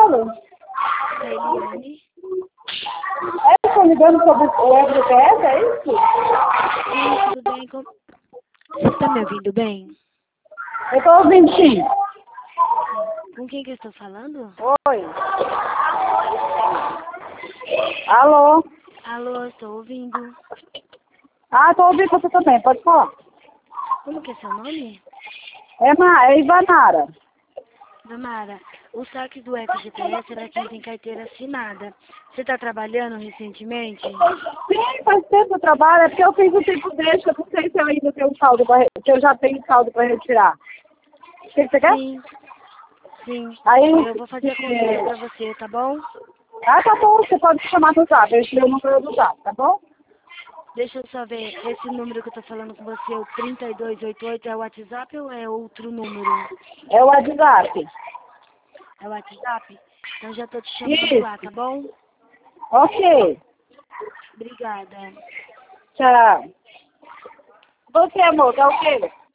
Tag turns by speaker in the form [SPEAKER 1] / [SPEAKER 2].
[SPEAKER 1] falo?
[SPEAKER 2] Eliane.
[SPEAKER 1] É, estou ligando sobre o FGTS, é isso?
[SPEAKER 2] Sim, tudo bem? Você está me ouvindo bem?
[SPEAKER 1] Eu estou ouvindo, sim.
[SPEAKER 2] Com quem que eu estou falando?
[SPEAKER 1] Oi. Alô?
[SPEAKER 2] Alô, estou ouvindo.
[SPEAKER 1] Ah, estou ouvindo você também, pode falar.
[SPEAKER 2] Como que é seu nome?
[SPEAKER 1] É Ivanara.
[SPEAKER 2] Damara, o saque do FGTS era quem tem carteira assinada. Você está trabalhando recentemente?
[SPEAKER 1] Sim, faz tempo que eu trabalho, é porque eu fiz o tempo deixa, eu não sei se eu ainda tenho saldo se eu já tenho saldo para retirar. O que você quer?
[SPEAKER 2] Sim, sim.
[SPEAKER 1] Aí,
[SPEAKER 2] Eu vou fazer a consulta para você, tá bom?
[SPEAKER 1] ah, tá bom, você pode me chamar no zap, eu te o número do zap, tá bom?
[SPEAKER 2] Deixa eu só ver, esse número que eu tô falando com você, o 3288, é o WhatsApp ou é outro número?
[SPEAKER 1] É o WhatsApp.
[SPEAKER 2] É o WhatsApp? Então já tô te chamando
[SPEAKER 1] Isso.
[SPEAKER 2] lá, tá bom?
[SPEAKER 1] Ok.
[SPEAKER 2] Obrigada.
[SPEAKER 1] Tchau. Você, amor, tá ok?